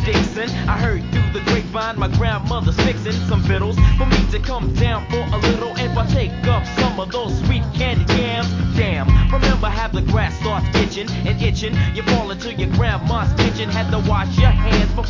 Dixon. I heard through the grapevine my grandmother's fixing some fiddles for me to come down for a little and partake of some of those sweet candy yams. Damn, remember how the grass starts itching and itching. You fall into your grandma's kitchen, had to wash your hands before